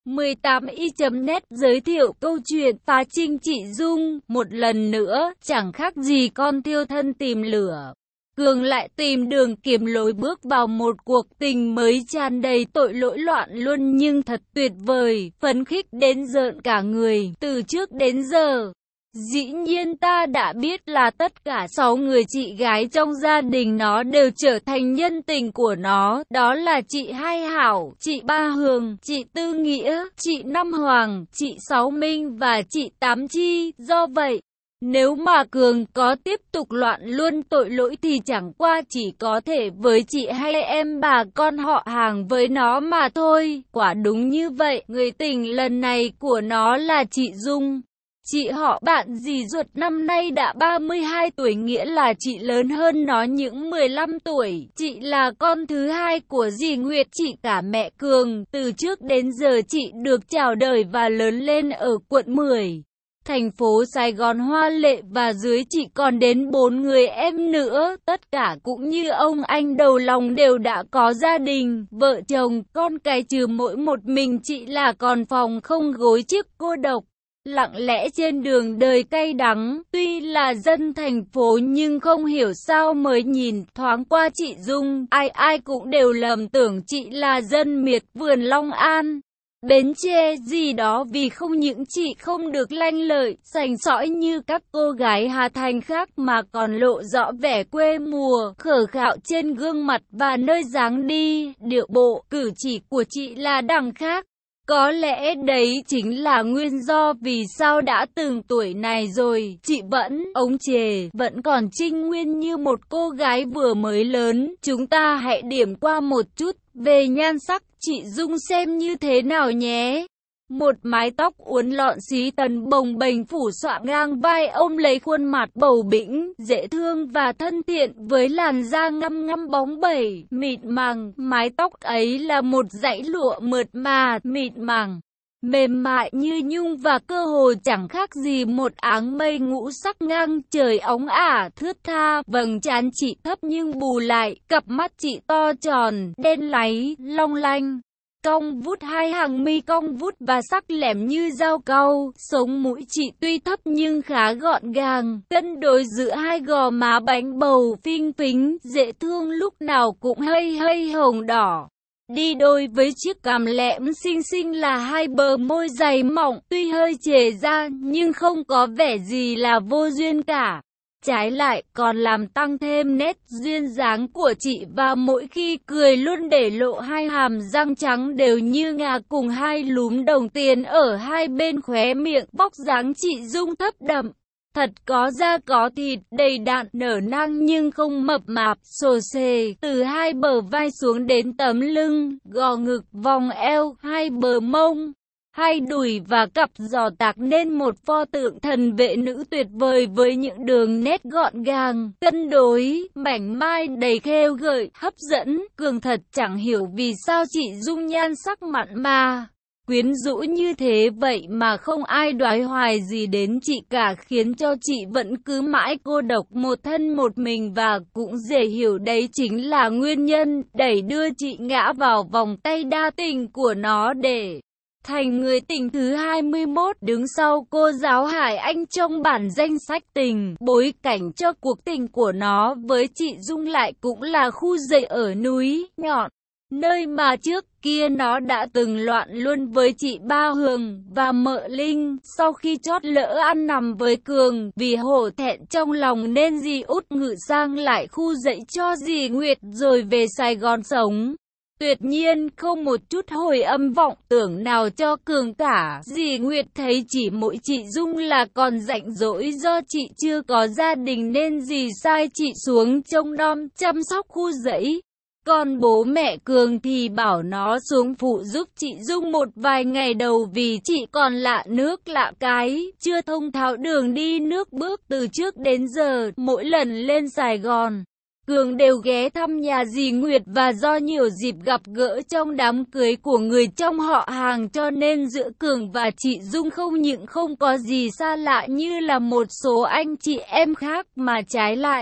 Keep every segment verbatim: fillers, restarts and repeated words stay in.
mười tám y chấm net giới thiệu câu chuyện phá trinh chị Dung. Một lần nữa, chẳng khác gì con thiêu thân tìm lửa. Cường lại tìm đường kiếm lối bước vào một cuộc tình mới tràn đầy tội lỗi loạn luân nhưng thật tuyệt vời, phấn khích đến rợn cả người. Từ trước đến giờ, dĩ nhiên ta đã biết là tất cả sáu người chị gái trong gia đình nó đều trở thành nhân tình của nó. Đó là chị Hai Hảo, chị Ba Hường, chị Tư Nghĩa, chị Năm Hoàng, chị Sáu Minh và chị Tám Chi. Do vậy, nếu mà Cường có tiếp tục loạn luân tội lỗi thì chẳng qua chỉ có thể với chị hay em bà con họ hàng với nó mà thôi. Quả đúng như vậy, người tình lần này của nó là chị Dung. Chị họ bạn dì ruột năm nay đã ba mươi hai tuổi, nghĩa là chị lớn hơn nó những mười lăm tuổi. Chị là con thứ hai của dì Nguyệt, chị cả mẹ Cường. Từ trước đến giờ chị được chào đời và lớn lên ở quận mười, thành phố Sài Gòn hoa lệ, và dưới chị còn đến bốn người em nữa. Tất cả cũng như ông anh đầu lòng đều đã có gia đình, vợ chồng, con cái, trừ mỗi một mình chị là còn phòng không gối chiếc cô độc, lặng lẽ trên đường đời cay đắng. Tuy là dân thành phố nhưng không hiểu sao mới nhìn thoáng qua chị Dung, ai ai cũng đều lầm tưởng chị là dân miệt vườn Long An, Bến Tre gì đó, vì không những chị không được lanh lợi, sành sỏi như các cô gái Hà Thành khác mà còn lộ rõ vẻ quê mùa, khờ khạo trên gương mặt và nơi dáng đi, điệu bộ, cử chỉ của chị là đằng khác. Có lẽ đấy chính là nguyên do vì sao đã từng tuổi này rồi, chị vẫn ống chề, vẫn còn trinh nguyên như một cô gái vừa mới lớn. Chúng ta hãy điểm qua một chút về nhan sắc chị Dung xem như thế nào nhé. Một mái tóc uốn lọn xí tần bồng bềnh phủ xõa ngang vai, ôm lấy khuôn mặt bầu bĩnh, dễ thương và thân thiện với làn da ngăm ngăm bóng bẩy, mịn màng. Mái tóc ấy là một dãy lụa mượt mà, mịn màng, mềm mại như nhung và cơ hồ chẳng khác gì một áng mây ngũ sắc ngang trời óng ả thướt tha. Vầng trán chị thấp nhưng bù lại, cặp mắt chị to tròn, đen láy, long lanh, cong vút, hai hàng mi cong vút và sắc lẻm như dao cau. Sống mũi chị tuy thấp nhưng khá gọn gàng, cân đối giữa hai gò má bánh bầu phinh phính, dễ thương, lúc nào cũng hơi hơi hồng đỏ. Đi đôi với chiếc cằm lẹm xinh xinh là hai bờ môi dày mỏng, tuy hơi chề ra nhưng không có vẻ gì là vô duyên cả. Trái lại còn làm tăng thêm nét duyên dáng của chị, và mỗi khi cười luôn để lộ hai hàm răng trắng đều như ngà cùng hai lúm đồng tiền ở hai bên khóe miệng. Vóc dáng chị Dung thấp đậm, thật có da có thịt, đầy đặn, nở nang nhưng không mập mạp, xồ xề. Từ hai bờ vai xuống đến tấm lưng, gò ngực, vòng eo, hai bờ mông, hai đùi và cặp giò tạc nên một pho tượng thần vệ nữ tuyệt vời với những đường nét gọn gàng, cân đối, mảnh mai, đầy khêu gợi, hấp dẫn. Cường thật chẳng hiểu vì sao chị Dung nhan sắc mặn mà quyến rũ như thế vậy mà không ai đoái hoài gì đến chị cả, khiến cho chị vẫn cứ mãi cô độc một thân một mình, và cũng dễ hiểu đấy chính là nguyên nhân đẩy đưa chị ngã vào vòng tay đa tình của nó để thành người tình thứ hai mươi mốt đứng sau cô giáo Hải Anh trong bản danh sách tình. Bối cảnh cho cuộc tình của nó với chị Dung lại cũng là khu dậy ở núi Nhọn, nơi mà trước kia nó đã từng loạn luân với chị Ba Hường và Mợ Linh. Sau khi chót lỡ ăn nằm với Cường, vì hổ thẹn trong lòng nên dì út ngự sang lại khu dậy cho dì Nguyệt rồi về Sài Gòn sống. Tuyệt nhiên không một chút hồi âm vọng tưởng nào cho Cường cả. Dì Nguyệt thấy chỉ mỗi chị Dung là còn rảnh rỗi, do chị chưa có gia đình nên dì sai chị xuống trông nom chăm sóc khu dãy. Còn bố mẹ Cường thì bảo nó xuống phụ giúp chị Dung một vài ngày đầu, vì chị còn lạ nước lạ cái, chưa thông thạo đường đi nước bước. Từ trước đến giờ, mỗi lần lên Sài Gòn, Cường đều ghé thăm nhà dì Nguyệt, và do nhiều dịp gặp gỡ trong đám cưới của người trong họ hàng cho nên giữa Cường và chị Dung không những không có gì xa lạ như là một số anh chị em khác, mà trái lại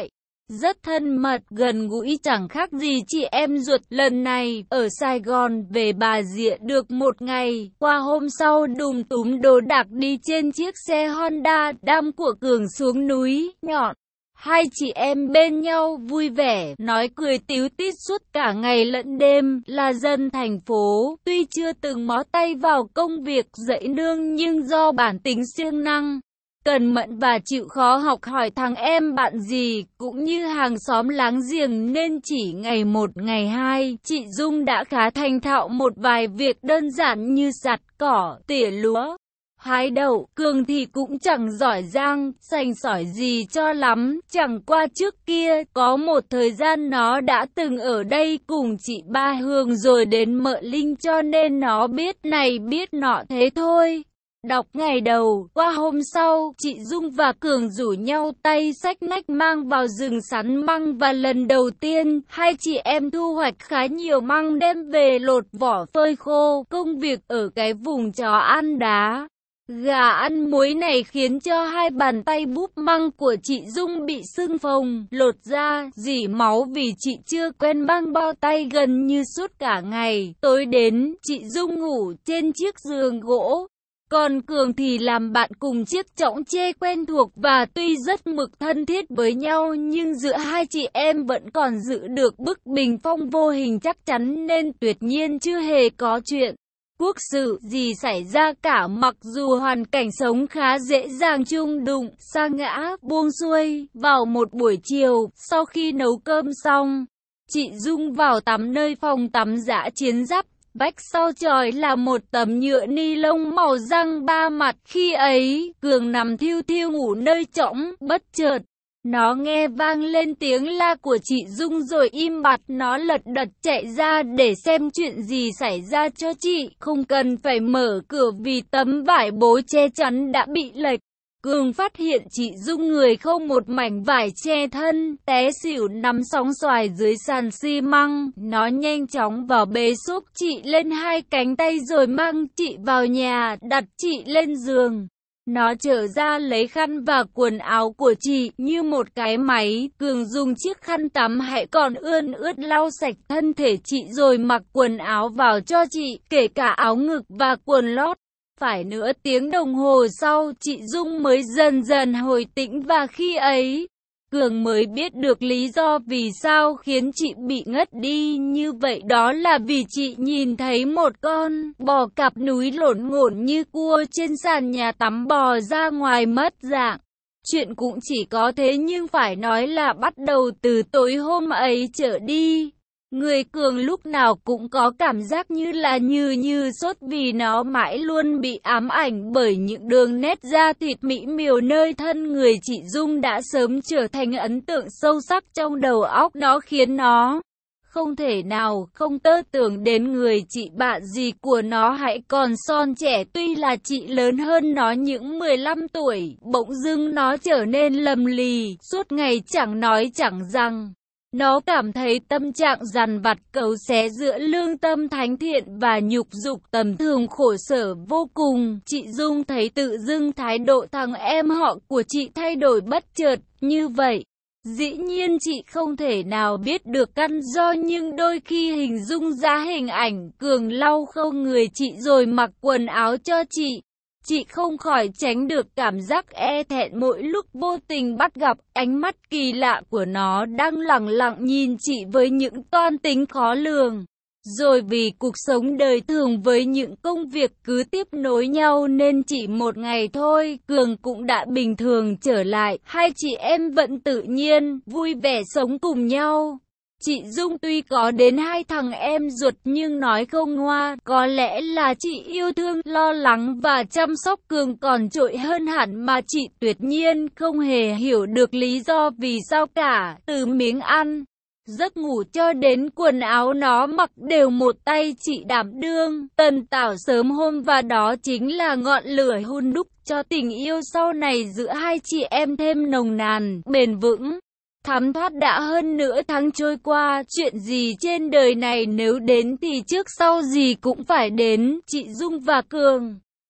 rất thân mật, gần gũi chẳng khác gì chị em ruột. Lần này, ở Sài Gòn về Bà Rịa được một ngày, qua hôm sau đùm túm đồ đạc đi trên chiếc xe Honda đam của Cường xuống núi Nhọn. Hai chị em bên nhau vui vẻ, nói cười tíu tít suốt cả ngày lẫn đêm. Là dân thành phố, tuy chưa từng mó tay vào công việc dạy nương nhưng do bản tính siêng năng, cần mẫn và chịu khó học hỏi thằng em bạn gì, cũng như hàng xóm láng giềng nên chỉ ngày một ngày hai, chị Dung đã khá thành thạo một vài việc đơn giản như sạt cỏ, tỉa lúa, hái đậu. Cường thì cũng chẳng giỏi giang, sành sỏi gì cho lắm, chẳng qua trước kia, có một thời gian nó đã từng ở đây cùng chị Ba Hương rồi đến Mợ Linh cho nên nó biết này biết nọ thế thôi. Đọc ngày đầu, qua hôm sau, chị Dung và Cường rủ nhau tay xách nách mang vào rừng sắn măng và lần đầu tiên, hai chị em thu hoạch khá nhiều măng đem về lột vỏ phơi khô. Công việc ở cái vùng chó ăn đá, gà ăn muối này khiến cho hai bàn tay búp măng của chị Dung bị sưng phồng, lột da, rỉ máu vì chị chưa quen băng bao tay gần như suốt cả ngày. Tối đến, chị Dung ngủ trên chiếc giường gỗ, còn Cường thì làm bạn cùng chiếc chõng tre quen thuộc và tuy rất mực thân thiết với nhau nhưng giữa hai chị em vẫn còn giữ được bức bình phong vô hình chắc chắn nên tuyệt nhiên chưa hề có chuyện quốc sự gì xảy ra cả. Mặc dù hoàn cảnh sống khá dễ dàng chung đụng, sa ngã, buông xuôi. Vào một buổi chiều, sau khi nấu cơm xong, chị Dung vào tắm nơi phòng tắm dã chiến giáp. Vách sau chòi là một tấm nhựa ni lông màu răng ba mặt. Khi ấy, Cường nằm thiu thiu ngủ nơi trõng, bất chợt nó nghe vang lên tiếng la của chị Dung rồi im bặt. Nó lật đật chạy ra để xem chuyện gì xảy ra cho chị, không cần phải mở cửa vì tấm vải bố che chắn đã bị lệch. Cường phát hiện chị Dung người không một mảnh vải che thân, té xỉu nằm sóng xoài dưới sàn xi măng. Nó nhanh chóng vào bê xúc chị lên hai cánh tay rồi mang chị vào nhà, đặt chị lên giường. Nó trở ra lấy khăn và quần áo của chị như một cái máy. Cường dùng chiếc khăn tắm hãy còn ươn ướt lau sạch thân thể chị rồi mặc quần áo vào cho chị, kể cả áo ngực và quần lót. Phải nửa tiếng đồng hồ sau, chị Dung mới dần dần hồi tĩnh và khi ấy, Cường mới biết được lý do vì sao khiến chị bị ngất đi như vậy. Đó là vì chị nhìn thấy một con bò cạp núi lổn ngổn như cua trên sàn nhà tắm bò ra ngoài mất dạng. Chuyện cũng chỉ có thế nhưng phải nói là bắt đầu từ tối hôm ấy trở đi, người Cường lúc nào cũng có cảm giác như là như như sốt vì nó mãi luôn bị ám ảnh bởi những đường nét da thịt mỹ miều nơi thân người. Chị Dung đã sớm trở thành ấn tượng sâu sắc trong đầu óc nó khiến nó không thể nào không tơ tưởng đến người chị bạn gì của nó hãy còn son trẻ. Tuy là chị lớn hơn nó những mười lăm tuổi, bỗng dưng nó trở nên lầm lì, suốt ngày chẳng nói chẳng rằng. Nó cảm thấy tâm trạng dằn vặt cấu xé giữa lương tâm thánh thiện và nhục dục tầm thường khổ sở vô cùng. Chị Dung thấy tự dưng thái độ thằng em họ của chị thay đổi bất chợt như vậy. Dĩ nhiên chị không thể nào biết được căn do nhưng đôi khi hình dung ra hình ảnh Cường lau khâu người chị rồi mặc quần áo cho chị. Chị không khỏi tránh được cảm giác e thẹn mỗi lúc vô tình bắt gặp ánh mắt kỳ lạ của nó đang lẳng lặng nhìn chị với những toan tính khó lường. Rồi vì cuộc sống đời thường với những công việc cứ tiếp nối nhau nên chỉ một ngày thôi, Cường cũng đã bình thường trở lại. Hai chị em vẫn tự nhiên, vui vẻ sống cùng nhau. Chị Dung tuy có đến hai thằng em ruột nhưng nói không ngoa, có lẽ là chị yêu thương, lo lắng và chăm sóc Cường còn trội hơn hẳn mà chị tuyệt nhiên không hề hiểu được lý do vì sao cả. Từ miếng ăn, giấc ngủ cho đến quần áo nó mặc đều một tay chị đảm đương, tần tảo sớm hôm và đó chính là ngọn lửa hun đúc cho tình yêu sau này giữa hai chị em thêm nồng nàn, bền vững. Thấm thoát đã hơn nửa tháng trôi qua, chuyện gì trên đời này nếu đến thì trước sau gì cũng phải đến. Chị Dung và Cường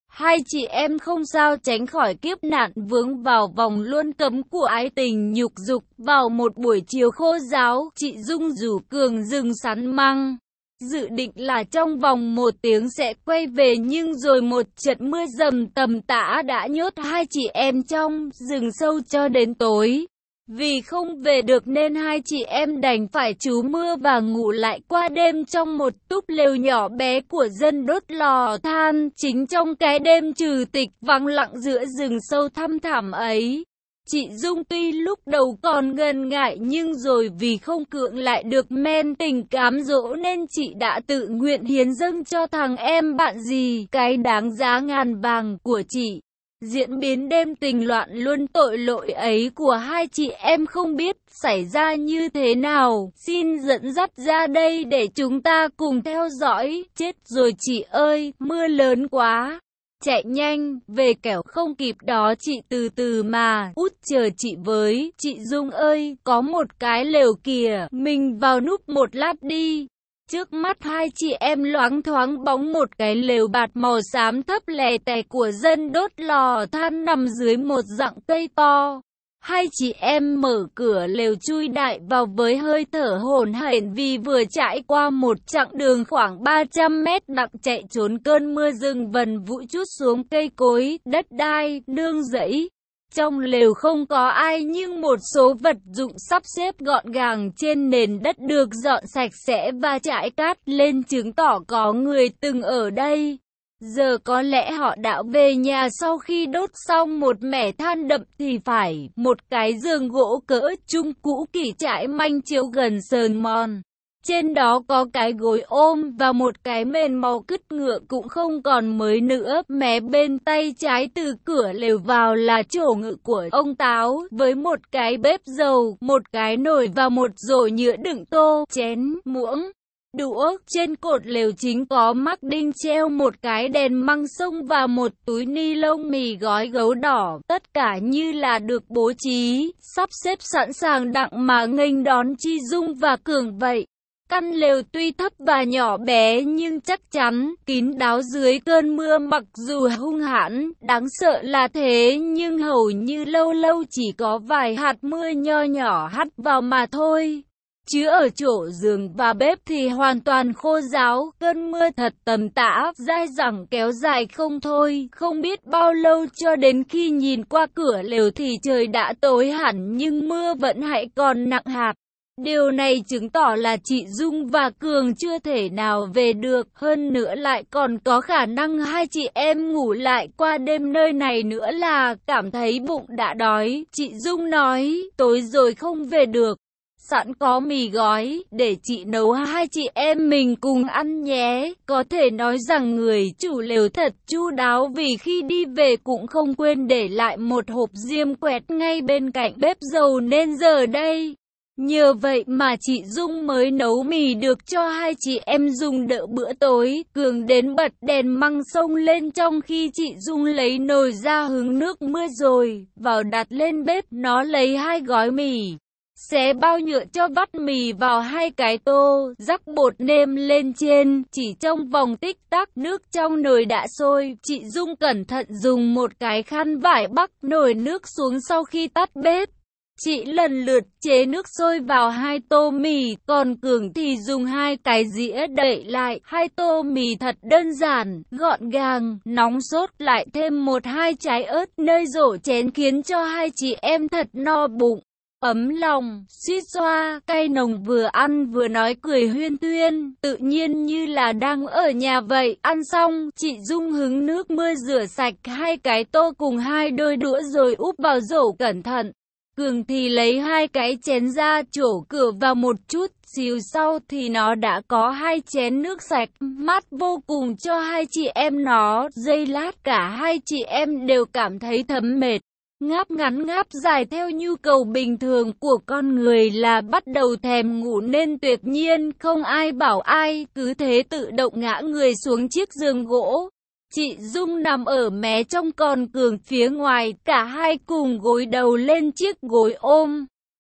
Hai chị em không sao tránh khỏi kiếp nạn vướng vào vòng luân cấm của ái tình nhục dục. Vào một buổi chiều khô ráo, chị Dung rủ Cường rừng sắn măng. Dự định là trong vòng một tiếng sẽ quay về, nhưng rồi một trận mưa dầm tầm tã đã nhốt hai chị em trong rừng sâu cho đến tối. Vì không về được nên hai chị em đành phải trú mưa và ngủ lại qua đêm trong một túp lều nhỏ bé của dân đốt lò than. Chính trong cái đêm trừ tịch vắng lặng giữa rừng sâu thăm thẳm ấy, chị Dung tuy lúc đầu còn ngần ngại nhưng rồi vì không cưỡng lại được men tình cám dỗ nên chị đã tự nguyện hiến dâng cho thằng em bạn gì cái đáng giá ngàn vàng của chị. Diễn biến đêm tình loạn luân tội lỗi ấy của hai chị em không biết xảy ra như thế nào. Xin dẫn dắt ra đây để chúng ta cùng theo dõi. Chết rồi chị ơi, mưa lớn quá. Chạy nhanh, về kẻo không kịp đó chị từ từ mà. Út chờ chị với. Chị Dung ơi, có một cái lều kìa, mình vào núp một lát đi. Trước mắt hai chị em loáng thoáng bóng một cái lều bạt màu xám thấp lè tè của dân đốt lò than nằm dưới một rặng cây to. Hai chị em mở cửa lều chui đại vào với hơi thở hổn hển vì vừa trải qua một chặng đường khoảng ba trăm mét đặng chạy trốn cơn mưa rừng vần vũ trút xuống cây cối, đất đai, nương rẫy. Trong lều không có ai nhưng một số vật dụng sắp xếp gọn gàng trên nền đất được dọn sạch sẽ và trải cát lên chứng tỏ có người từng ở đây. Giờ có lẽ họ đã về nhà sau khi đốt xong một mẻ than đậm thì phải. Một cái giường gỗ cỡ trung cũ kỹ trải manh chiếu gần sờn mòn. Trên đó có cái gối ôm và một cái mền màu cứt ngựa cũng không còn mới nữa. Mé bên tay trái từ cửa lều vào là chỗ ngự của ông Táo với một cái bếp dầu, một cái nồi và một rổ nhựa đựng tô, chén, muỗng, đũa. Trên cột lều chính có mắc đinh treo một cái đèn măng sông và một túi ni lông mì gói gấu đỏ. Tất cả như là được bố trí, sắp xếp sẵn sàng đặng mà nghênh đón Chi Dung và Cường vậy. Căn lều tuy thấp và nhỏ bé nhưng chắc chắn, kín đáo dưới cơn mưa. Mặc dù hung hãn, đáng sợ là thế nhưng hầu như lâu lâu chỉ có vài hạt mưa nho nhỏ hắt vào mà thôi. Chứ ở chỗ giường và bếp thì hoàn toàn khô ráo. Cơn mưa thật tầm tã, dai dẳng kéo dài không thôi. Không biết bao lâu cho đến khi nhìn qua cửa lều thì trời đã tối hẳn nhưng mưa vẫn hãy còn nặng hạt. Điều này chứng tỏ là chị Dung và Cường chưa thể nào về được, hơn nữa lại còn có khả năng hai chị em ngủ lại qua đêm nơi này nữa là cảm thấy bụng đã đói. Chị Dung nói, tối rồi không về được, sẵn có mì gói, để chị nấu hai chị em mình cùng ăn nhé. Có thể nói rằng người chủ lều thật chu đáo vì khi đi về cũng không quên để lại một hộp diêm quẹt ngay bên cạnh bếp dầu nên giờ đây nhờ vậy mà chị Dung mới nấu mì được cho hai chị em dùng đỡ bữa tối. Cường đến bật đèn măng sông lên trong khi chị Dung lấy nồi ra hứng nước mưa rồi vào đặt lên bếp. Nó lấy hai gói mì, xé bao nhựa cho vắt mì vào hai cái tô, rắc bột nêm lên trên. Chỉ trong vòng tích tắc nước trong nồi đã sôi. Chị Dung cẩn thận dùng một cái khăn vải bắc nồi nước xuống sau khi tắt bếp. Chị lần lượt chế nước sôi vào hai tô mì, còn Cường thì dùng hai cái dĩa đậy lại. Hai tô mì thật đơn giản, gọn gàng, nóng sốt, lại thêm một hai trái ớt nơi rổ chén khiến cho hai chị em thật no bụng, ấm lòng. Suýt xoa, cay nồng, vừa ăn vừa nói cười huyên thuyên, tự nhiên như là đang ở nhà vậy. Ăn xong, chị Dung hứng nước mưa rửa sạch hai cái tô cùng hai đôi đũa rồi úp vào rổ cẩn thận. Cường thì lấy hai cái chén ra trổ cửa vào một chút xíu sau thì nó đã có hai chén nước sạch, mát vô cùng cho hai chị em nó. Giây lát cả hai chị em đều cảm thấy thấm mệt, ngáp ngắn ngáp dài theo nhu cầu bình thường của con người là bắt đầu thèm ngủ nên tuyệt nhiên không ai bảo ai, cứ thế tự động ngã người xuống chiếc giường gỗ. Chị Dung nằm ở mé trong còn Cường phía ngoài, cả hai cùng gối đầu lên chiếc gối ôm.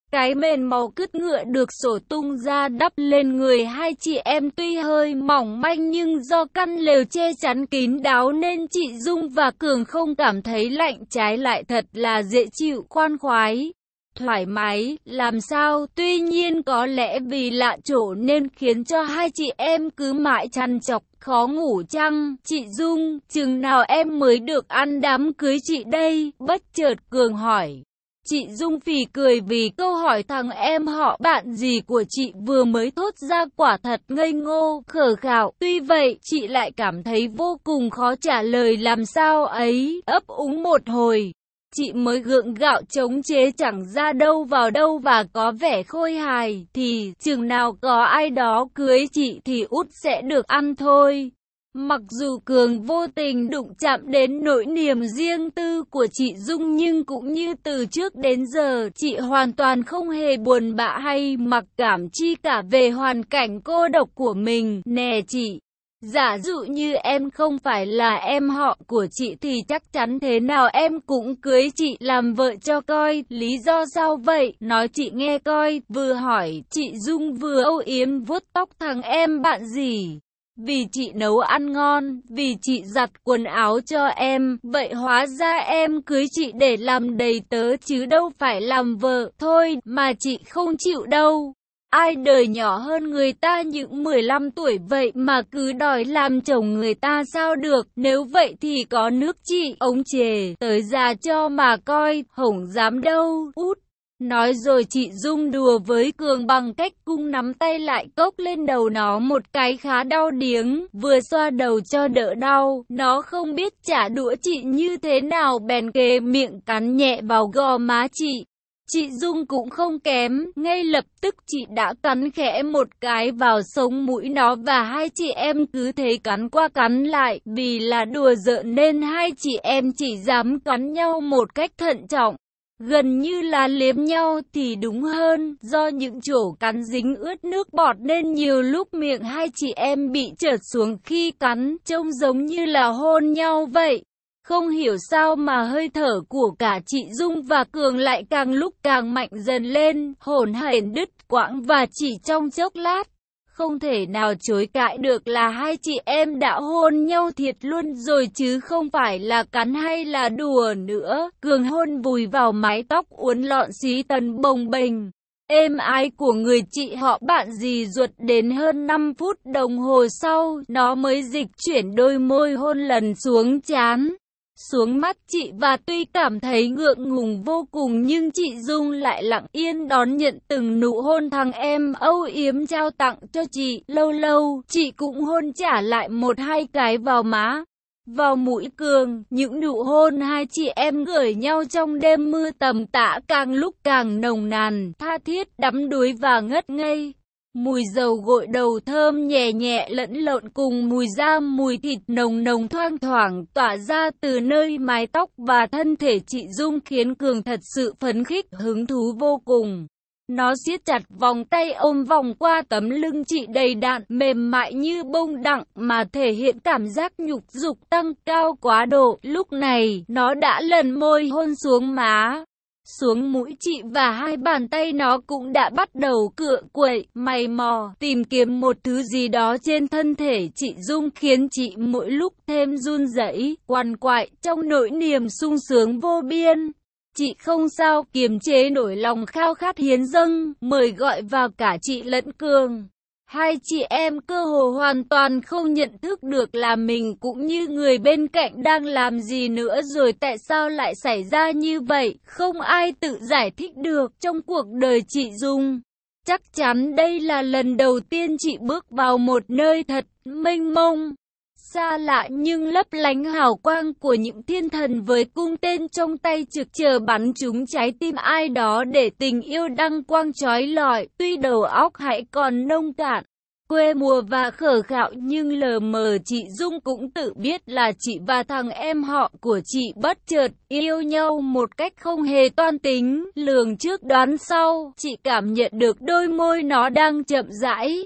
Cái mền màu cứt ngựa được sổ tung ra đắp lên người hai chị em tuy hơi mỏng manh nhưng do căn lều che chắn kín đáo nên chị Dung và Cường không cảm thấy lạnh, trái lại thật là dễ chịu, khoan khoái, thoải mái, làm sao. Tuy nhiên có lẽ vì lạ chỗ nên khiến cho hai chị em cứ mãi trằn trọc, khó ngủ chăng? Chị Dung, chừng nào em mới được ăn đám cưới chị đây? Bất chợt Cường hỏi. Chị Dung phì cười vì câu hỏi thằng em họ bạn gì của chị vừa mới thốt ra quả thật ngây ngô, khờ khạo. Tuy vậy, chị lại cảm thấy vô cùng khó trả lời làm sao ấy, ấp úng một hồi. Chị mới gượng gạo chống chế chẳng ra đâu vào đâu và có vẻ khôi hài, thì chừng nào có ai đó cưới chị thì út sẽ được ăn thôi. Mặc dù Cường vô tình đụng chạm đến nỗi niềm riêng tư của chị Dung nhưng cũng như từ trước đến giờ chị hoàn toàn không hề buồn bã hay mặc cảm chi cả về hoàn cảnh cô độc của mình. Nè chị, giả dụ như em không phải là em họ của chị thì chắc chắn thế nào em cũng cưới chị làm vợ cho coi. Lý do sao vậy? Nói chị nghe coi. Vừa hỏi, chị Dung vừa âu yếm vuốt tóc thằng em bạn gì. Vì chị nấu ăn ngon, vì chị giặt quần áo cho em, vậy hóa ra em cưới chị để làm đầy tớ chứ đâu phải làm vợ. Thôi mà chị không chịu đâu. Ai đời nhỏ hơn người ta những mười lăm tuổi vậy mà cứ đòi làm chồng người ta sao được, nếu vậy thì có nước chị, ống chề, tới già cho mà coi, hổng dám đâu, út. Nói rồi chị Dung đùa với Cường bằng cách cung nắm tay lại cốc lên đầu nó một cái khá đau điếng, vừa xoa đầu cho đỡ đau, nó không biết trả đũa chị như thế nào bèn kề miệng cắn nhẹ vào gò má chị. Chị Dung cũng không kém, ngay lập tức chị đã cắn khẽ một cái vào sống mũi nó và hai chị em cứ thế cắn qua cắn lại, vì là đùa giỡn nên hai chị em chỉ dám cắn nhau một cách thận trọng. Gần như là liếm nhau thì đúng hơn, do những chỗ cắn dính ướt nước bọt nên nhiều lúc miệng hai chị em bị trượt xuống khi cắn, trông giống như là hôn nhau vậy. Không hiểu sao mà hơi thở của cả chị Dung và Cường lại càng lúc càng mạnh dần lên, hổn hển đứt quãng và chỉ trong chốc lát. Không thể nào chối cãi được là hai chị em đã hôn nhau thiệt luôn rồi chứ không phải là cắn hay là đùa nữa. Cường hôn vùi vào mái tóc uốn lọn xí tần bồng bềnh, êm ái của người chị họ bạn dì ruột đến hơn năm phút đồng hồ sau, nó mới dịch chuyển đôi môi hôn lần xuống trán, xuống mắt chị và tuy cảm thấy ngượng ngùng vô cùng nhưng chị Dung lại lặng yên đón nhận từng nụ hôn thằng em âu yếm trao tặng cho chị. Lâu lâu, chị cũng hôn trả lại một hai cái vào má, vào mũi Cường. Những nụ hôn hai chị em gửi nhau trong đêm mưa tầm tã càng lúc càng nồng nàn, tha thiết, đắm đuối và ngất ngây. Mùi dầu gội đầu thơm nhẹ nhẹ lẫn lộn cùng mùi da mùi thịt nồng nồng thoang thoảng tỏa ra từ nơi mái tóc và thân thể chị Dung khiến Cường thật sự phấn khích, hứng thú vô cùng. Nó siết chặt vòng tay ôm vòng qua tấm lưng chị đầy đặn, mềm mại như bông đặng mà thể hiện cảm giác nhục dục tăng cao quá độ. Lúc này, nó đã lần môi hôn xuống má, xuống mũi chị và hai bàn tay nó cũng đã bắt đầu cựa quậy, mày mò, tìm kiếm một thứ gì đó trên thân thể chị Dung khiến chị mỗi lúc thêm run rẩy, quằn quại trong nỗi niềm sung sướng vô biên. Chị không sao kiềm chế nổi lòng khao khát hiến dâng, mời gọi vào cả chị lẫn Cường. Hai chị em cơ hồ hoàn toàn không nhận thức được là mình cũng như người bên cạnh đang làm gì nữa rồi tại sao lại xảy ra như vậy, không ai tự giải thích được trong cuộc đời chị Dung. Chắc chắn đây là lần đầu tiên chị bước vào một nơi thật mênh mông, xa lạ nhưng lấp lánh hào quang của những thiên thần với cung tên trong tay trực chờ bắn trúng trái tim ai đó để tình yêu đăng quang chói lọi. Tuy đầu óc hãy còn nông cạn, quê mùa và khờ khạo nhưng lờ mờ chị Dung cũng tự biết là chị và thằng em họ của chị bất chợt yêu nhau một cách không hề toan tính, lường trước đoán sau. Chị cảm nhận được đôi môi nó đang chậm rãi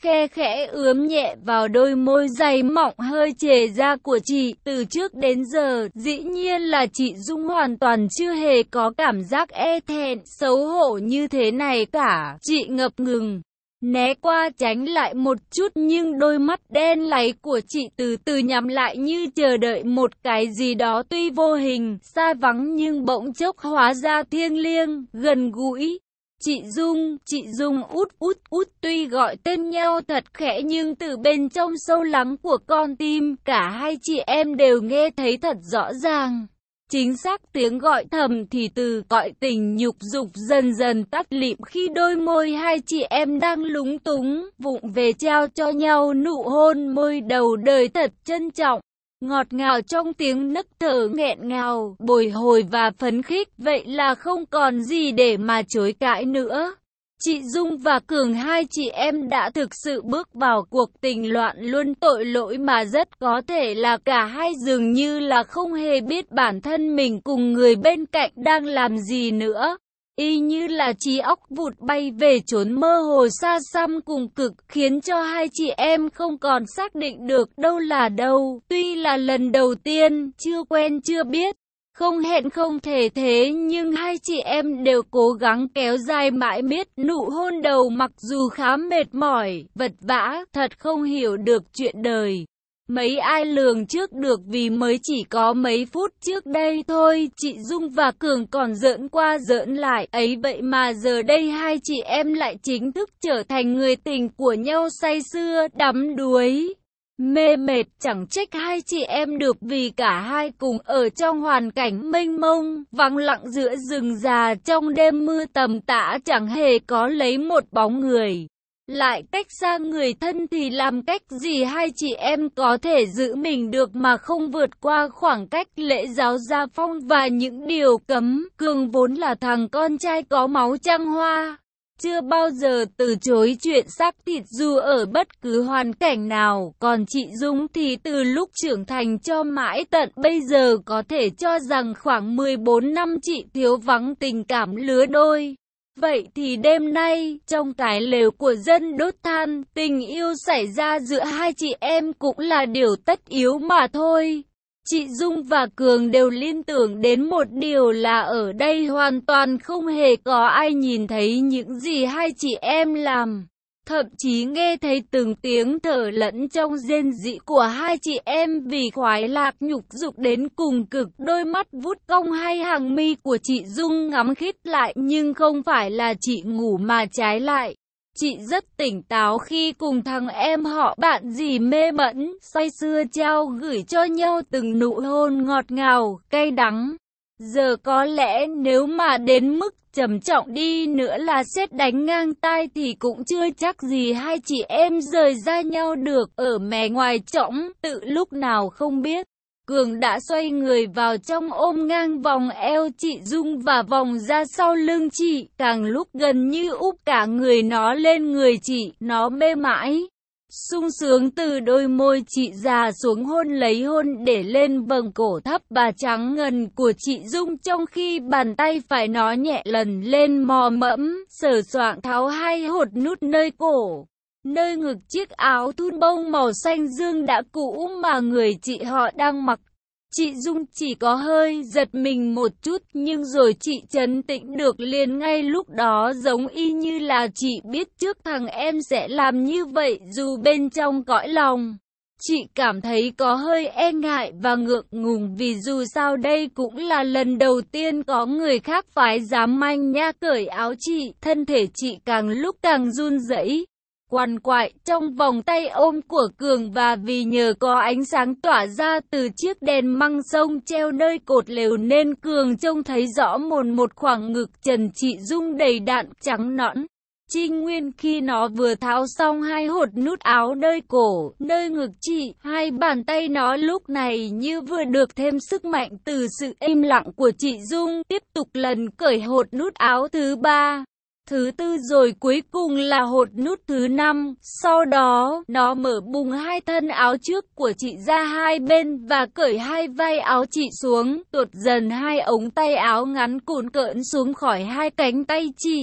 khe khẽ ướm nhẹ vào đôi môi dày mọng hơi chề ra của chị. Từ trước đến giờ, dĩ nhiên là chị Dung hoàn toàn chưa hề có cảm giác e thẹn, xấu hổ như thế này cả. Chị ngập ngừng, né qua tránh lại một chút, nhưng đôi mắt đen láy của chị từ từ nhắm lại như chờ đợi một cái gì đó tuy vô hình, xa vắng nhưng bỗng chốc hóa ra thiêng liêng, gần gũi. Chị Dung, chị Dung út út út, tuy gọi tên nhau thật khẽ nhưng từ bên trong sâu lắng của con tim, cả hai chị em đều nghe thấy thật rõ ràng. Chính xác tiếng gọi thầm thì từ gọi tình nhục dục dần dần tắt lịm khi đôi môi hai chị em đang lúng túng, vụng về trao cho nhau nụ hôn môi đầu đời thật trân trọng. Ngọt ngào trong tiếng nức thở nghẹn ngào, bồi hồi và phấn khích, vậy là không còn gì để mà chối cãi nữa. Chị Dung và Cường hai chị em đã thực sự bước vào cuộc tình loạn luân tội lỗi mà rất có thể là cả hai dường như là không hề biết bản thân mình cùng người bên cạnh đang làm gì nữa. Y như là trí óc vụt bay về chốn mơ hồ xa xăm cùng cực, khiến cho hai chị em không còn xác định được đâu là đâu. Tuy là lần đầu tiên, chưa quen chưa biết, không hẹn không thể thế, nhưng hai chị em đều cố gắng kéo dài mãi miết nụ hôn đầu, mặc dù khá mệt mỏi, vật vã, thật không hiểu được chuyện đời. Mấy ai lường trước được, vì mới chỉ có mấy phút trước đây thôi, chị Dung và Cường còn giỡn qua giỡn lại, ấy vậy mà giờ đây hai chị em lại chính thức trở thành người tình của nhau, say sưa, đắm đuối. Mê mệt, chẳng trách hai chị em được, vì cả hai cùng ở trong hoàn cảnh mênh mông, vắng lặng giữa rừng già trong đêm mưa tầm tã, chẳng hề có lấy một bóng người. Lại cách xa người thân thì làm cách gì hai chị em có thể giữ mình được mà không vượt qua khoảng cách lễ giáo gia phong và những điều cấm. Cường vốn là thằng con trai có máu trăng hoa, chưa bao giờ từ chối chuyện xác thịt dù ở bất cứ hoàn cảnh nào. Còn chị Dung thì từ lúc trưởng thành cho mãi tận bây giờ có thể cho rằng khoảng mười bốn năm chị thiếu vắng tình cảm lứa đôi. Vậy thì đêm nay, trong cái lều của dân đốt than, tình yêu xảy ra giữa hai chị em cũng là điều tất yếu mà thôi. Chị Dung và Cường đều liên tưởng đến một điều là ở đây hoàn toàn không hề có ai nhìn thấy những gì hai chị em làm. Thậm chí nghe thấy từng tiếng thở lẫn trong rên rỉ của hai chị em vì khoái lạc nhục dục đến cùng cực. Đôi mắt vút cong hai hàng mi của chị Dung ngắm khít lại, nhưng không phải là chị ngủ mà trái lại. Chị rất tỉnh táo khi cùng thằng em họ bạn dì mê mẩn, say sưa trao gửi cho nhau từng nụ hôn ngọt ngào, cay đắng. Giờ có lẽ nếu mà đến mức trầm trọng đi nữa là sét đánh ngang tai thì cũng chưa chắc gì hai chị em rời ra nhau được. Ở mé ngoài trõng, tự lúc nào không biết, Cường đã xoay người vào trong ôm ngang vòng eo chị Dung và vòng ra sau lưng chị, càng lúc gần như úp cả người nó lên người chị. Nó mê mãi, sung sướng từ đôi môi chị già xuống hôn lấy hôn để lên vầng cổ thấp và trắng ngần của chị Dung, trong khi bàn tay phải nó nhẹ lần lên mò mẫm, sờ soạng tháo hai hột nút nơi cổ, nơi ngực chiếc áo thun bông màu xanh dương đã cũ mà người chị họ đang mặc. Chị Dung chỉ có hơi giật mình một chút, nhưng rồi chị trấn tĩnh được liền ngay lúc đó, giống y như là chị biết trước thằng em sẽ làm như vậy. Dù bên trong cõi lòng chị cảm thấy có hơi e ngại và ngượng ngùng, vì dù sao đây cũng là lần đầu tiên có người khác phái dám manh nha cởi áo chị. Thân thể chị càng lúc càng run rẩy, quằn quại trong vòng tay ôm của Cường, và vì nhờ có ánh sáng tỏa ra từ chiếc đèn măng sông treo nơi cột lều nên Cường trông thấy rõ mồn một khoảng ngực trần chị Dung đầy đặn trắng nõn. Trinh nguyên khi nó vừa tháo xong hai hột nút áo nơi cổ, nơi ngực chị, hai bàn tay nó lúc này như vừa được thêm sức mạnh từ sự im lặng của chị Dung, tiếp tục lần cởi hột nút áo thứ ba, thứ tư, rồi cuối cùng là hột nút thứ năm. Sau đó, nó mở bùng hai thân áo trước của chị ra hai bên và cởi hai vai áo chị xuống, tuột dần hai ống tay áo ngắn cùn cỡn xuống khỏi hai cánh tay chị.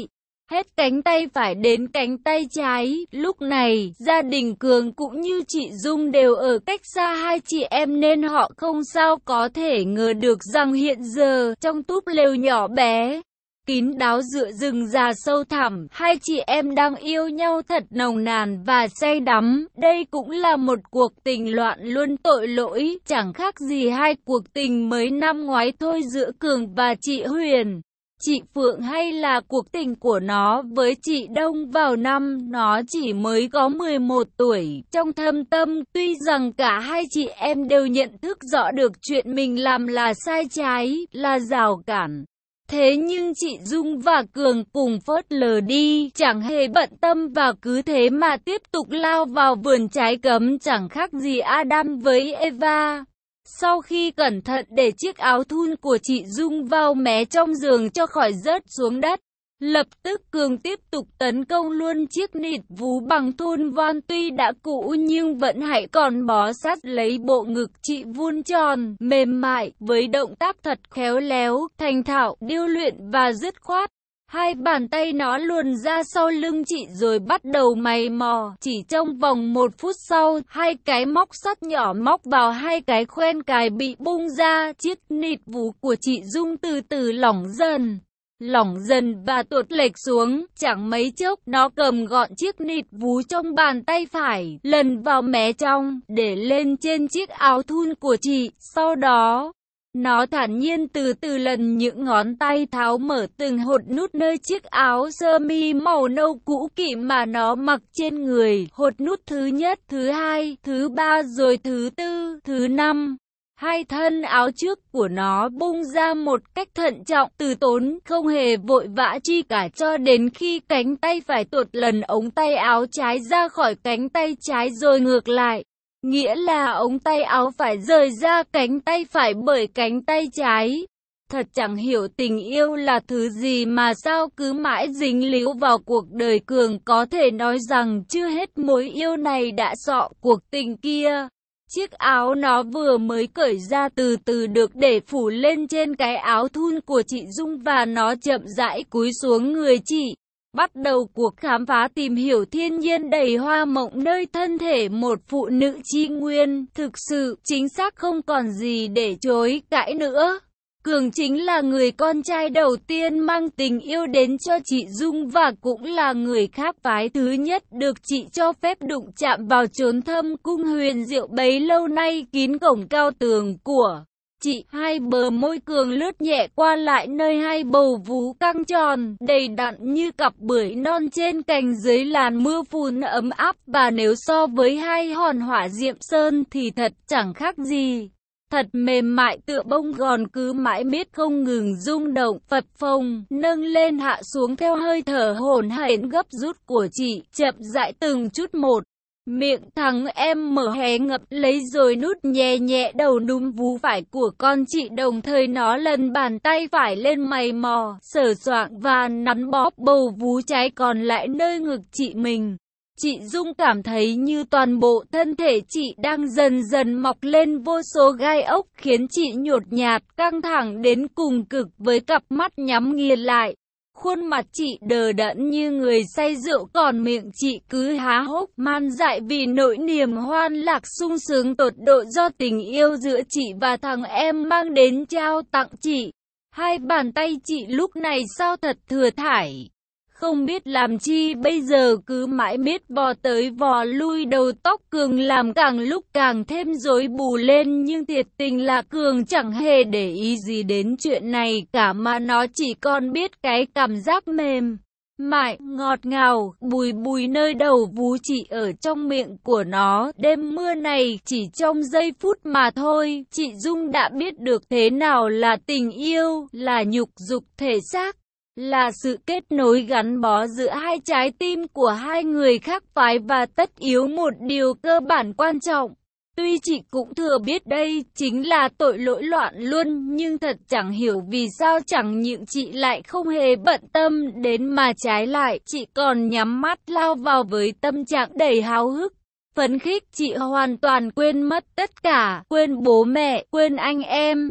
hết cánh tay phải đến cánh tay trái. Lúc này, gia đình Cường cũng như chị Dung đều ở cách xa hai chị em nên họ không sao có thể ngờ được rằng hiện giờ, trong túp lều nhỏ bé, kín đáo giữa rừng già sâu thẳm, hai chị em đang yêu nhau thật nồng nàn và say đắm. Đây cũng là một cuộc tình loạn luân tội lỗi, chẳng khác gì hai cuộc tình mới năm ngoái thôi giữa Cường và chị Huyền, chị Phượng, hay là cuộc tình của nó với chị Đông vào năm nó chỉ mới có mười một tuổi. Trong thâm tâm, tuy rằng cả hai chị em đều nhận thức rõ được chuyện mình làm là sai trái, là rào cản, thế nhưng chị Dung và Cường cùng phớt lờ đi, chẳng hề bận tâm và cứ thế mà tiếp tục lao vào vườn trái cấm, chẳng khác gì Adam với Eva. Sau khi cẩn thận để chiếc áo thun của chị Dung vào mé trong giường cho khỏi rớt xuống đất, lập tức Cường tiếp tục tấn công luôn chiếc nịt vú bằng thun voan tuy đã cũ nhưng vẫn hãy còn bó sát lấy bộ ngực chị vuông tròn, mềm mại, với động tác thật khéo léo, thành thạo, điêu luyện và dứt khoát. Hai bàn tay nó luồn ra sau lưng chị rồi bắt đầu mày mò. Chỉ trong vòng một phút sau, hai cái móc sắt nhỏ móc vào hai cái khoen cài bị bung ra. Chiếc nịt vú của chị Dung từ từ lỏng dần, lỏng dần và tuột lệch xuống. Chẳng mấy chốc, nó cầm gọn chiếc nịt vú trong bàn tay phải, lần vào mé trong, để lên trên chiếc áo thun của chị. Sau đó, nó thản nhiên từ từ lần những ngón tay tháo mở từng hột nút nơi chiếc áo sơ mi màu nâu cũ kỹ mà nó mặc trên người. Hột nút thứ nhất, thứ hai, thứ ba rồi thứ tư, thứ năm. Hai thân áo trước của nó bung ra một cách thận trọng, từ tốn, không hề vội vã chi cả cho đến khi cánh tay phải tuột lần ống tay áo trái ra khỏi cánh tay trái rồi ngược lại. Nghĩa là ống tay áo phải rời ra cánh tay phải bởi cánh tay trái. Thật chẳng hiểu tình yêu là thứ gì mà sao cứ mãi dính líu vào cuộc đời Cường, có thể nói rằng chưa hết mối yêu này đã sọ cuộc tình kia. Chiếc áo nó vừa mới cởi ra từ từ được để phủ lên trên cái áo thun của chị Dung và nó chậm rãi cúi xuống người chị. Bắt đầu cuộc khám phá tìm hiểu thiên nhiên đầy hoa mộng nơi thân thể một phụ nữ tri nguyên. Thực sự, chính xác không còn gì để chối cãi nữa. Cường chính là người con trai đầu tiên mang tình yêu đến cho chị Dung và cũng là người khác phái thứ nhất được chị cho phép đụng chạm vào chốn thâm cung huyền diệu bấy lâu nay kín cổng cao tường của chị. Hai bờ môi Cường lướt nhẹ qua lại nơi hai bầu vú căng tròn, đầy đặn như cặp bưởi non trên cành dưới làn mưa phùn ấm áp, và nếu so với hai hòn hỏa diệm sơn thì thật chẳng khác gì. Thật mềm mại tựa bông gòn cứ mãi miết không ngừng rung động, phập phồng, nâng lên hạ xuống theo hơi thở hổn hển gấp rút của chị, chậm rãi từng chút một. Miệng thằng em mở hé ngậm lấy rồi nút nhẹ nhẹ đầu núm vú phải của con chị, đồng thời nó lần bàn tay phải lên mày mò, sờ soạng và nắn bóp bầu vú trái còn lại nơi ngực chị mình. Chị Dung cảm thấy như toàn bộ thân thể chị đang dần dần mọc lên vô số gai ốc, khiến chị nhột nhạt, căng thẳng đến cùng cực với cặp mắt nhắm nghiền lại. Khuôn mặt chị đờ đẫn như người say rượu, còn miệng chị cứ há hốc man dại vì nỗi niềm hoan lạc sung sướng tột độ do tình yêu giữa chị và thằng em mang đến trao tặng chị. Hai bàn tay chị lúc này sao thật thừa thải, không biết làm chi bây giờ, cứ mãi miết vò tới vò lui, đầu tóc Cường làm càng lúc càng thêm rối bù lên, nhưng thiệt tình là Cường chẳng hề để ý gì đến chuyện này cả, mà nó chỉ còn biết cái cảm giác mềm mại, ngọt ngào, bùi bùi nơi đầu vú chị ở trong miệng của nó. Đêm mưa này chỉ trong giây phút mà thôi, chị Dung đã biết được thế nào là tình yêu, là nhục dục thể xác, là sự kết nối gắn bó giữa hai trái tim của hai người khác phái, và tất yếu một điều cơ bản quan trọng. Tuy chị cũng thừa biết đây chính là tội lỗi loạn luân, nhưng thật chẳng hiểu vì sao chẳng những chị lại không hề bận tâm đến, mà trái lại chị còn nhắm mắt lao vào với tâm trạng đầy háo hức, phấn khích. Chị hoàn toàn quên mất tất cả, quên bố mẹ, quên anh em.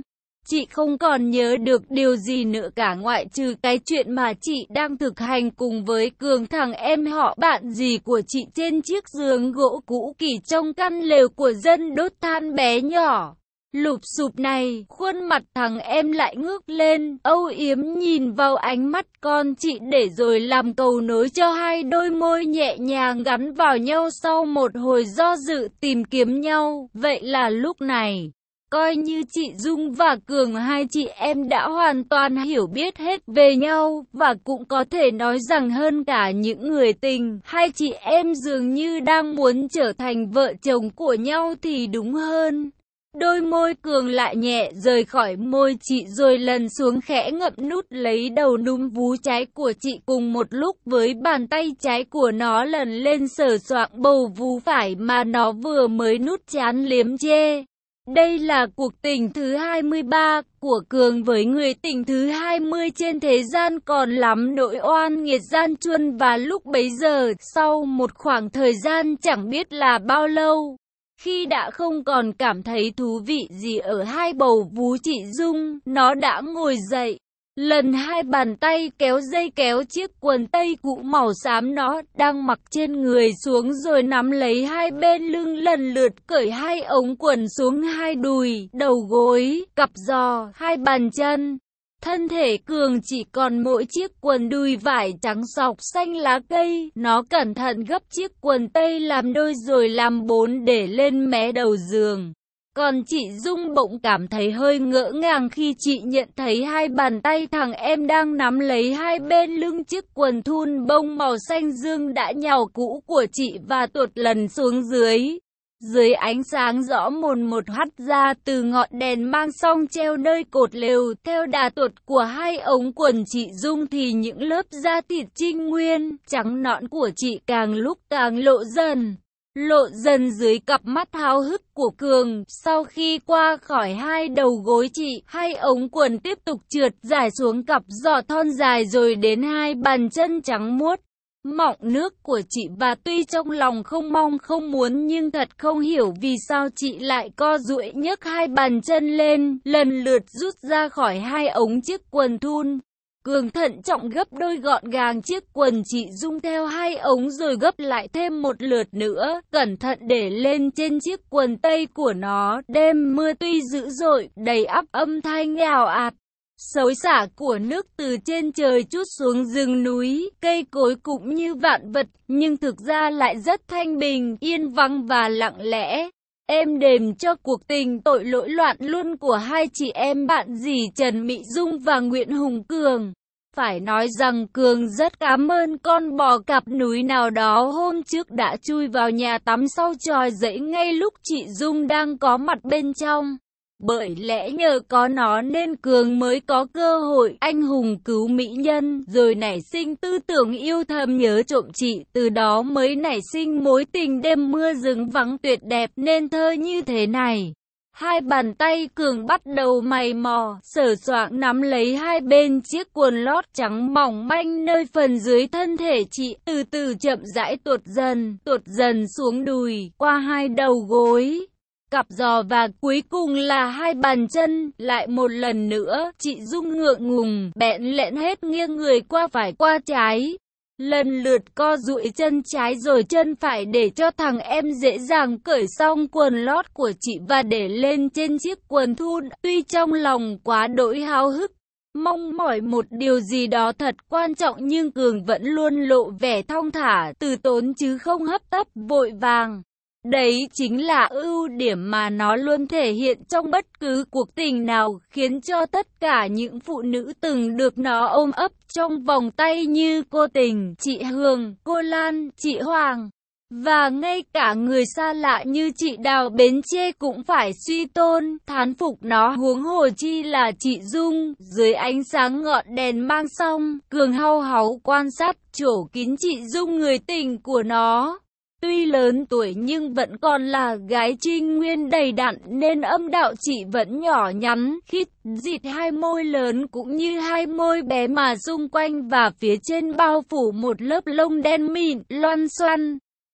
Chị không còn nhớ được điều gì nữa cả ngoại trừ cái chuyện mà chị đang thực hành cùng với Cường, thằng em họ bạn gì của chị trên chiếc giường gỗ cũ kỹ trong căn lều của dân đốt than bé nhỏ. Lụp xụp này, khuôn mặt thằng em lại ngước lên, âu yếm nhìn vào ánh mắt con chị để rồi làm cầu nối cho hai đôi môi nhẹ nhàng gắn vào nhau sau một hồi do dự tìm kiếm nhau. Vậy là lúc này, coi như chị Dung và Cường, hai chị em đã hoàn toàn hiểu biết hết về nhau, và cũng có thể nói rằng hơn cả những người tình, hai chị em dường như đang muốn trở thành vợ chồng của nhau thì đúng hơn. Đôi môi Cường lại nhẹ rời khỏi môi chị rồi lần xuống khẽ ngậm nút lấy đầu núm vú trái của chị, cùng một lúc với bàn tay trái của nó lần lên sờ soạng bầu vú phải mà nó vừa mới nút chán liếm chê. Đây là cuộc tình thứ hai mươi ba của Cường với người tình thứ hai mươi trên thế gian, còn lắm nỗi oan nghiệt gian truân, và lúc bấy giờ, sau một khoảng thời gian chẳng biết là bao lâu, khi đã không còn cảm thấy thú vị gì ở hai bầu vú chị Dung, nó đã ngồi dậy. Lần hai bàn tay kéo dây kéo chiếc quần tây cũ màu xám nó đang mặc trên người xuống, rồi nắm lấy hai bên lưng, lần lượt cởi hai ống quần xuống hai đùi, đầu gối, cặp giò, hai bàn chân. Thân thể Cường chỉ còn mỗi chiếc quần đùi vải trắng sọc xanh lá cây. Nó cẩn thận gấp chiếc quần tây làm đôi rồi làm bốn để lên mé đầu giường. Còn chị Dung bỗng cảm thấy hơi ngỡ ngàng khi chị nhận thấy hai bàn tay thằng em đang nắm lấy hai bên lưng chiếc quần thun bông màu xanh dương đã nhàu cũ của chị và tuột lần xuống dưới. Dưới ánh sáng rõ mồn một hắt ra từ ngọn đèn mang song treo nơi cột lều, theo đà tuột của hai ống quần chị Dung thì những lớp da thịt trinh nguyên, trắng nõn của chị càng lúc càng lộ dần. Lộ dần dưới cặp mắt háo hức của Cường. Sau khi qua khỏi hai đầu gối chị, hai ống quần tiếp tục trượt dài xuống cặp giò thon dài rồi đến hai bàn chân trắng muốt, mọng nước của chị, và tuy trong lòng không mong không muốn nhưng thật không hiểu vì sao chị lại co duỗi nhấc hai bàn chân lên, lần lượt rút ra khỏi hai ống chiếc quần thun. Cường thận trọng gấp đôi gọn gàng chiếc quần chị Dung theo hai ống rồi gấp lại thêm một lượt nữa, cẩn thận để lên trên chiếc quần tây của nó. Đêm mưa tuy dữ dội, đầy ắp âm thanh ào ạt, xối xả của nước từ trên trời trút xuống rừng núi, cây cối cũng như vạn vật, nhưng thực ra lại rất thanh bình, yên vắng và lặng lẽ. Êm đềm cho cuộc tình tội lỗi loạn luân của hai chị em bạn dì Trần Mỹ Dung và Nguyễn Hùng Cường. Phải nói rằng Cường rất cảm ơn con bò cặp núi nào đó hôm trước đã chui vào nhà tắm sau tròi dậy ngay lúc chị Dung đang có mặt bên trong. Bởi lẽ nhờ có nó nên Cường mới có cơ hội anh hùng cứu mỹ nhân, rồi nảy sinh tư tưởng yêu thầm nhớ trộm chị, từ đó mới nảy sinh mối tình đêm mưa rừng vắng tuyệt đẹp nên thơ như thế này. Hai bàn tay Cường bắt đầu mày mò, sờ soạng nắm lấy hai bên chiếc quần lót trắng mỏng manh nơi phần dưới thân thể chị, từ từ chậm rãi tuột dần, tuột dần xuống đùi, qua hai đầu gối, cặp giò và cuối cùng là hai bàn chân. Lại một lần nữa, chị Dung ngượng ngùng, bẽn lẽn hết nghiêng người qua phải qua trái, lần lượt co duỗi chân trái rồi chân phải để cho thằng em dễ dàng cởi xong quần lót của chị và để lên trên chiếc quần thun. Tuy trong lòng quá đỗi háo hức, mong mỏi một điều gì đó thật quan trọng, nhưng Cường vẫn luôn lộ vẻ thong thả, từ tốn chứ không hấp tấp vội vàng. Đấy chính là ưu điểm mà nó luôn thể hiện trong bất cứ cuộc tình nào, khiến cho tất cả những phụ nữ từng được nó ôm ấp trong vòng tay như cô Tình, chị Hương, cô Lan, chị Hoàng, và ngay cả người xa lạ như chị Đào Bến Tre cũng phải suy tôn, thán phục nó, huống hồ chi là chị Dung. Dưới ánh sáng ngọn đèn mang song, Cường hau háu quan sát chỗ kín chị Dung, người tình của nó. Tuy lớn tuổi nhưng vẫn còn là gái trinh nguyên đầy đặn nên âm đạo chị vẫn nhỏ nhắn, khít, dịt, hai môi lớn cũng như hai môi bé mà xung quanh và phía trên bao phủ một lớp lông đen mịn, loăn xoăn.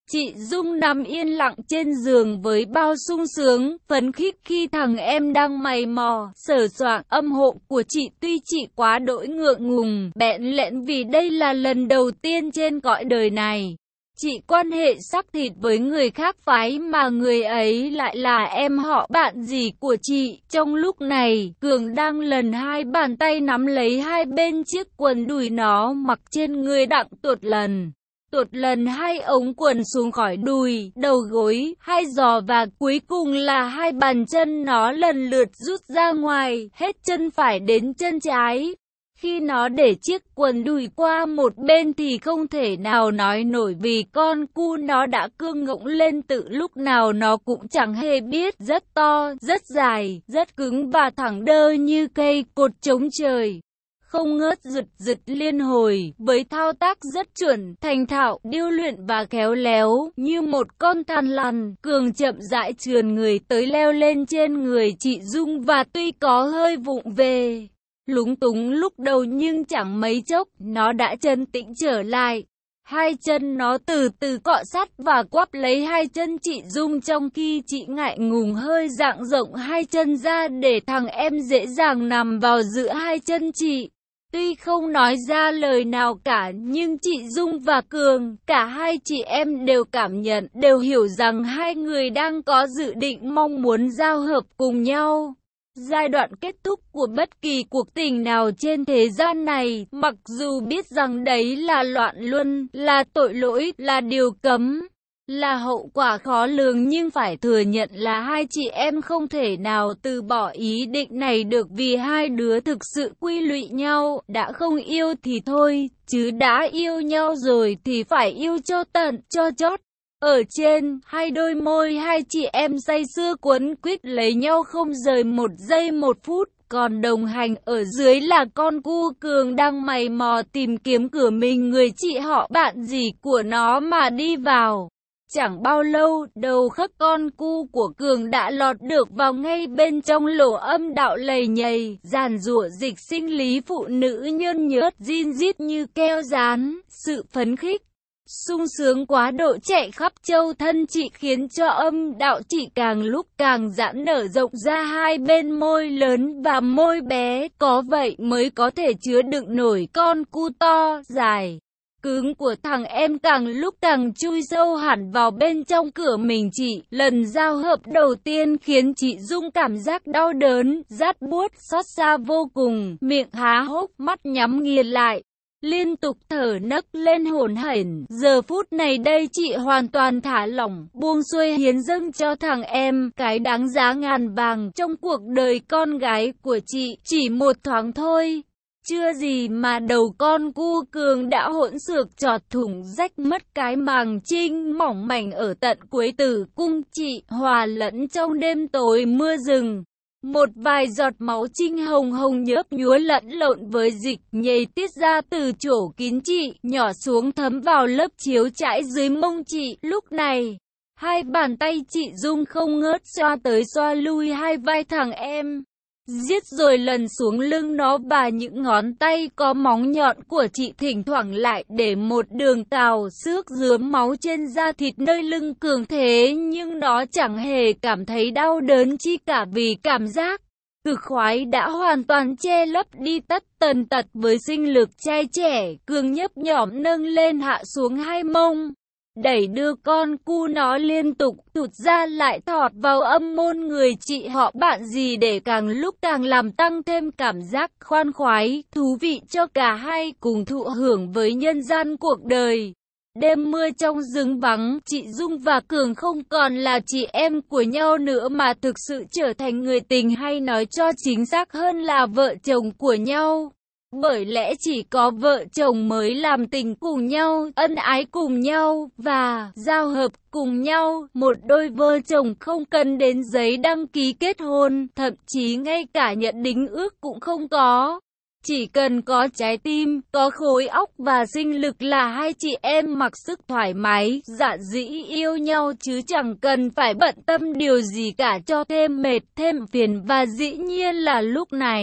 Chị Dung nằm yên lặng trên giường với bao sung sướng, phấn khích khi thằng em đang mày mò, sờ soạng âm hộ của chị. Tuy chị quá đỗi ngượng ngùng, bẽn lẽn vì đây là lần đầu tiên trên cõi đời này chị quan hệ xác thịt với người khác phái mà người ấy lại là em họ bạn gì của chị. Trong lúc này, Cường đang lần hai bàn tay nắm lấy hai bên chiếc quần đùi nó mặc trên người Đặng Tuột lần. Tuột lần hai ống quần xuống khỏi đùi, đầu gối, hai giò và cuối cùng là hai bàn chân nó lần lượt rút ra ngoài, hết chân phải đến chân trái. Khi nó để chiếc quần đùi qua một bên thì không thể nào nói nổi vì con cu nó đã cương ngỗng lên từ lúc nào nó cũng chẳng hề biết, rất to, rất dài, rất cứng và thẳng đơ như cây cột chống trời. Không ngớt giật giật liên hồi, với thao tác rất chuẩn, thành thạo, điêu luyện và khéo léo, như một con thằn lằn, Cường chậm rãi trườn người tới leo lên trên người chị Dung và tuy có hơi vụng về, lúng túng lúc đầu nhưng chẳng mấy chốc, nó đã trấn tĩnh trở lại. Hai chân nó từ từ cọ sát và quắp lấy hai chân chị Dung trong khi chị ngại ngùng hơi dang rộng hai chân ra để thằng em dễ dàng nằm vào giữa hai chân chị. Tuy không nói ra lời nào cả nhưng chị Dung và Cường, cả hai chị em đều cảm nhận, đều hiểu rằng hai người đang có dự định mong muốn giao hợp cùng nhau. Giai đoạn kết thúc của bất kỳ cuộc tình nào trên thế gian này, mặc dù biết rằng đấy là loạn luân, là tội lỗi, là điều cấm, là hậu quả khó lường nhưng phải thừa nhận là hai chị em không thể nào từ bỏ ý định này được vì hai đứa thực sự quy lụy nhau, đã không yêu thì thôi, chứ đã yêu nhau rồi thì phải yêu cho tận, cho chót. Ở trên, hai đôi môi hai chị em say sưa quấn quýt lấy nhau không rời một giây một phút, còn đồng hành ở dưới là con cu Cường đang mày mò tìm kiếm cửa mình người chị họ bạn gì của nó mà đi vào. Chẳng bao lâu, đầu khớp con cu của Cường đã lọt được vào ngay bên trong lỗ âm đạo lầy nhầy, giàn giụa dịch sinh lý phụ nữ nhơn nhớt, rin rít như keo dán, sự phấn khích, sung sướng quá độ chạy khắp châu thân chị khiến cho âm đạo chị càng lúc càng giãn nở rộng ra hai bên môi lớn và môi bé, có vậy mới có thể chứa đựng nổi con cu to, dài, cứng của thằng em càng lúc càng chui sâu hẳn vào bên trong cửa mình chị. Lần giao hợp đầu tiên khiến chị Dung cảm giác đau đớn, rát buốt, xót xa vô cùng, miệng há hốc, mắt nhắm nghiền lại, liên tục thở nấc lên hổn hển. Giờ phút này đây chị hoàn toàn thả lỏng, buông xuôi hiến dâng cho thằng em, cái đáng giá ngàn vàng trong cuộc đời con gái của chị. Chỉ một thoáng thôi, chưa gì mà đầu con cu Cường đã hỗn xược chọt thủng rách mất cái màng trinh mỏng mảnh ở tận cuối tử cung chị, hòa lẫn trong đêm tối mưa rừng. Một vài giọt máu trinh hồng hồng nhớp nhúa lẫn lộn với dịch nhầy tiết ra từ chỗ kín chị, nhỏ xuống thấm vào lớp chiếu trải dưới mông chị. Lúc này, hai bàn tay chị Dung không ngớt xoa tới xoa lui hai vai thằng em, giết rồi lần xuống lưng nó và những ngón tay có móng nhọn của chị thỉnh thoảng lại để một đường cào xước rướm máu trên da thịt nơi lưng Cường. Thế nhưng nó chẳng hề cảm thấy đau đớn chi cả vì cảm giác cực khoái đã hoàn toàn che lấp đi tất tần tật với sinh lực trai trẻ. Cường nhấp nhỏm nâng lên hạ xuống hai mông, đẩy đưa con cu nó liên tục thụt ra lại thọt vào âm môn người chị họ bạn gì để càng lúc càng làm tăng thêm cảm giác khoan khoái, thú vị cho cả hai cùng thụ hưởng với nhân gian cuộc đời. Đêm mưa trong rừng vắng, chị Dung và Cường không còn là chị em của nhau nữa mà thực sự trở thành người tình, hay nói cho chính xác hơn là vợ chồng của nhau. Bởi lẽ chỉ có vợ chồng mới làm tình cùng nhau, ân ái cùng nhau, và giao hợp cùng nhau. Một đôi vợ chồng không cần đến giấy đăng ký kết hôn, thậm chí ngay cả nhận đính ước cũng không có. Chỉ cần có trái tim, có khối óc và sinh lực là hai chị em mặc sức thoải mái, dạn dĩ yêu nhau chứ chẳng cần phải bận tâm điều gì cả cho thêm mệt, thêm phiền. Và dĩ nhiên là lúc này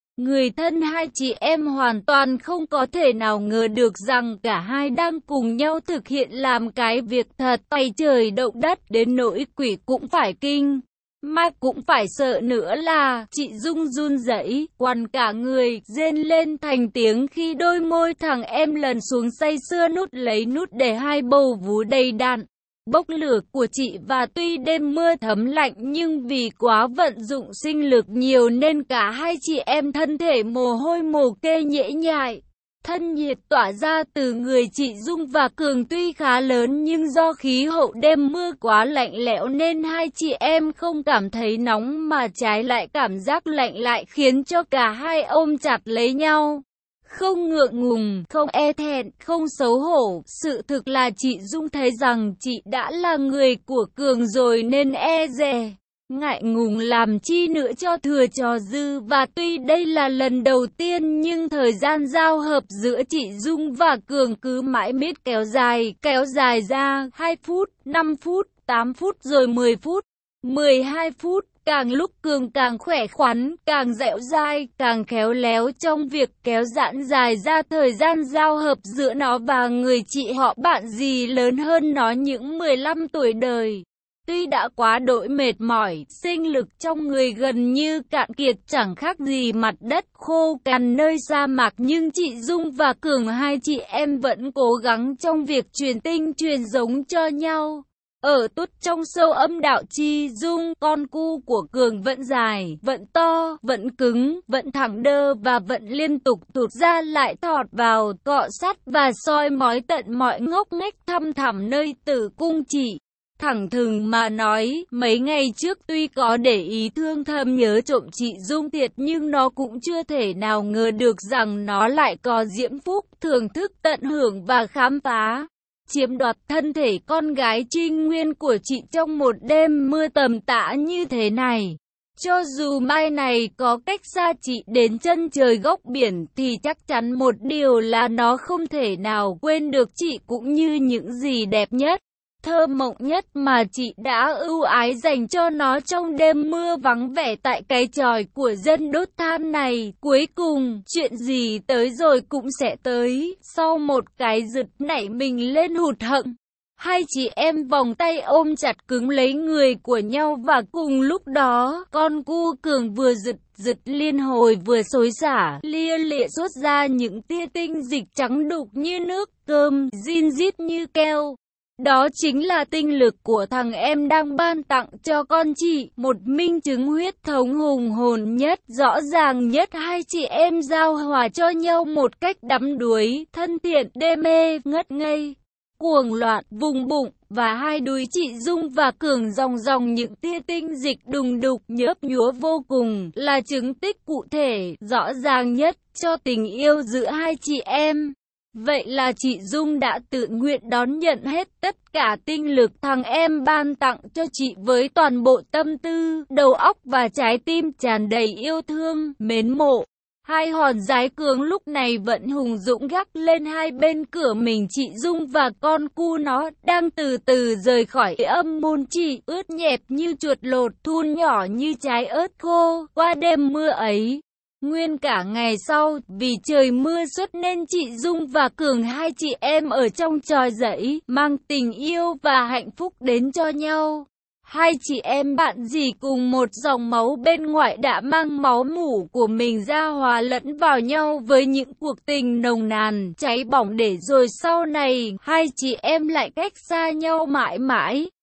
Người thân hai chị em hoàn toàn không có thể nào ngờ được rằng cả hai đang cùng nhau thực hiện làm cái việc thật tay trời động đất đến nỗi quỷ cũng phải kinh. Ma cũng phải sợ nữa là chị Dung run rẩy, quằn cả người, rên lên thành tiếng khi đôi môi thằng em lần xuống say sưa nút lấy nút để hai bầu vú đầy đặn bốc lửa của chị. Và tuy đêm mưa thấm lạnh nhưng vì quá vận dụng sinh lực nhiều nên cả hai chị em thân thể mồ hôi mồ kê nhễ nhại. Thân nhiệt tỏa ra từ người chị Dung và Cường tuy khá lớn nhưng do khí hậu đêm mưa quá lạnh lẽo nên hai chị em không cảm thấy nóng mà trái lại cảm giác lạnh lại khiến cho cả hai ôm chặt lấy nhau. Không ngượng ngùng, không e thẹn, không xấu hổ, sự thực là chị Dung thấy rằng chị đã là người của Cường rồi nên e dè, ngại ngùng làm chi nữa cho thừa trò dư. Và tuy đây là lần đầu tiên nhưng thời gian giao hợp giữa chị Dung và Cường cứ mãi miết kéo dài, kéo dài ra hai phút, năm phút, tám phút rồi mười phút, mười hai phút. Càng lúc Cường càng khỏe khoắn, càng dẻo dai, càng khéo léo trong việc kéo giãn dài ra thời gian giao hợp giữa nó và người chị họ bạn gì lớn hơn nó những mười lăm tuổi đời. Tuy đã quá đỗi mệt mỏi, sinh lực trong người gần như cạn kiệt chẳng khác gì mặt đất khô cằn nơi sa mạc nhưng chị Dung và Cường hai chị em vẫn cố gắng trong việc truyền tinh truyền giống cho nhau. Ở tút trong sâu âm đạo chi Dung, con cu của Cường vẫn dài, vẫn to, vẫn cứng, vẫn thẳng đơ và vẫn liên tục tụt ra lại thọt vào, cọ sát và soi mói tận mọi ngóc ngách thăm thẳm nơi tử cung chị. Thẳng thừng mà nói, mấy ngày trước tuy có để ý thương thầm nhớ trộm chị Dung thiệt nhưng nó cũng chưa thể nào ngờ được rằng nó lại có diễm phúc, thưởng thức tận hưởng và khám phá, chiếm đoạt thân thể con gái trinh nguyên của chị trong một đêm mưa tầm tã như thế này. Cho dù mai này có cách xa chị đến chân trời góc biển thì chắc chắn một điều là nó không thể nào quên được chị cũng như những gì đẹp nhất, thơ mộng nhất mà chị đã ưu ái dành cho nó trong đêm mưa vắng vẻ tại cái chòi của dân đốt than này. Cuối cùng, chuyện gì tới rồi cũng sẽ tới. Sau một cái giật nảy mình lên hụt hẫng, hai chị em vòng tay ôm chặt cứng lấy người của nhau và cùng lúc đó, con cu Cường vừa giật giật liên hồi vừa xối xả, lia lịa xuất ra những tia tinh dịch trắng đục như nước cơm, rin rít như keo. Đó chính là tinh lực của thằng em đang ban tặng cho con chị, một minh chứng huyết thống hùng hồn nhất, rõ ràng nhất. Hai chị em giao hòa cho nhau một cách đắm đuối, thân thiện, đê mê, ngất ngây, cuồng loạn, vùng bụng, và hai đuôi chị Dung và Cường dòng dòng những tia tinh dịch đùng đục nhớp nhúa vô cùng, là chứng tích cụ thể, rõ ràng nhất cho tình yêu giữa hai chị em. Vậy là chị Dung đã tự nguyện đón nhận hết tất cả tinh lực thằng em ban tặng cho chị với toàn bộ tâm tư, đầu óc và trái tim tràn đầy yêu thương, mến mộ. Hai hòn giái Cường lúc này vẫn hùng dũng gác lên hai bên cửa mình chị Dung và con cu nó đang từ từ rời khỏi âm môn chị, ướt nhẹp như chuột lột, thun nhỏ như trái ớt khô, qua đêm mưa ấy. Nguyên cả ngày sau, vì trời mưa suốt nên chị Dung và Cường hai chị em ở trong chòi dãy, mang tình yêu và hạnh phúc đến cho nhau. Hai chị em bạn dì cùng một dòng máu bên ngoại đã mang máu mủ của mình ra hòa lẫn vào nhau với những cuộc tình nồng nàn, cháy bỏng để rồi sau này, hai chị em lại cách xa nhau mãi mãi.